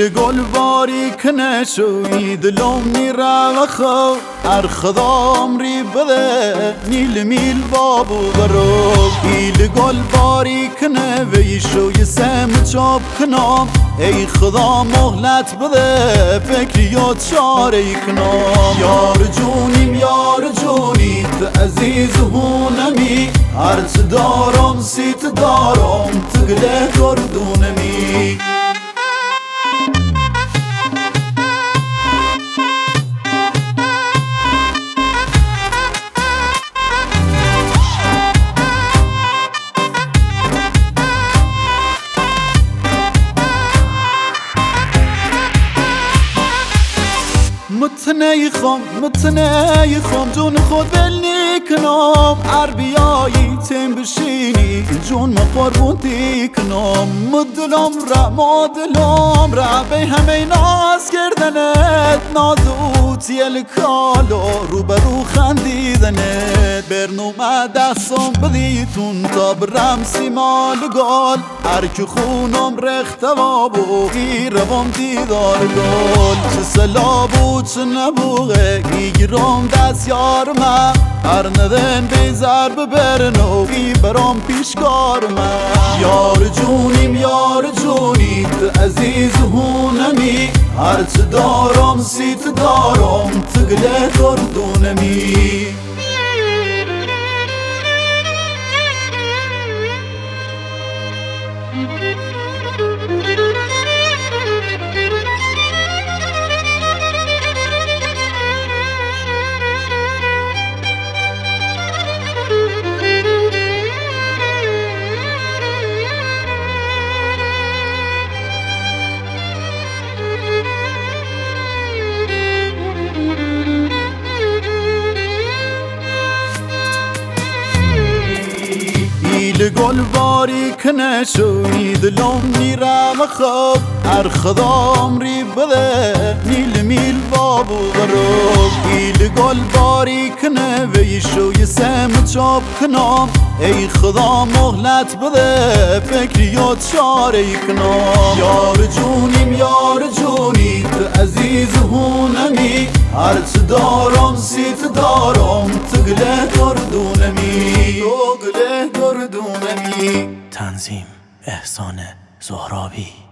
گل باریک نشوی دلم نیره خو ارخدام ری بده نیل میل بابو برو ایل گل باریک نوی شوی سم چاب کنام ای خدا مهلت بده فکریات چاره کنام یار جونیم یار جونیت عزیز هونمی هرچ دارم سیت دارم تگله گردونمی متنی خم جون خود بلنی کنم عربیایی تیم بشینی جون ما قربون دی کنم مدلم را به همه ناز کردنت نازوتی الکالو رو برو خندیدنت برنامه دستم بدیتون تا برم سیمال گل هرکی خونم رخت وابو روم دیدار گل چه سلابو چه نبوغه گیرم دست یارمه هر ندن بیزر ببرنو برام پیشکارمه یار جونیم یار جونیت عزیز هونمی هرچ دارم سیت دارم تگله گردونمی گل باریک نشوی دلم نیرم خواب ارخدام ری بده نیل میل بابو برو ایل گل باریک نوی شوی سم چاب کنام ای خدا مهلت بده فکریات چاره کنام یار جونیم یار جونیت عزیز هونمی هرچ دارم سیت دارم تگله گردونمی تنظیم احسان زهرابی.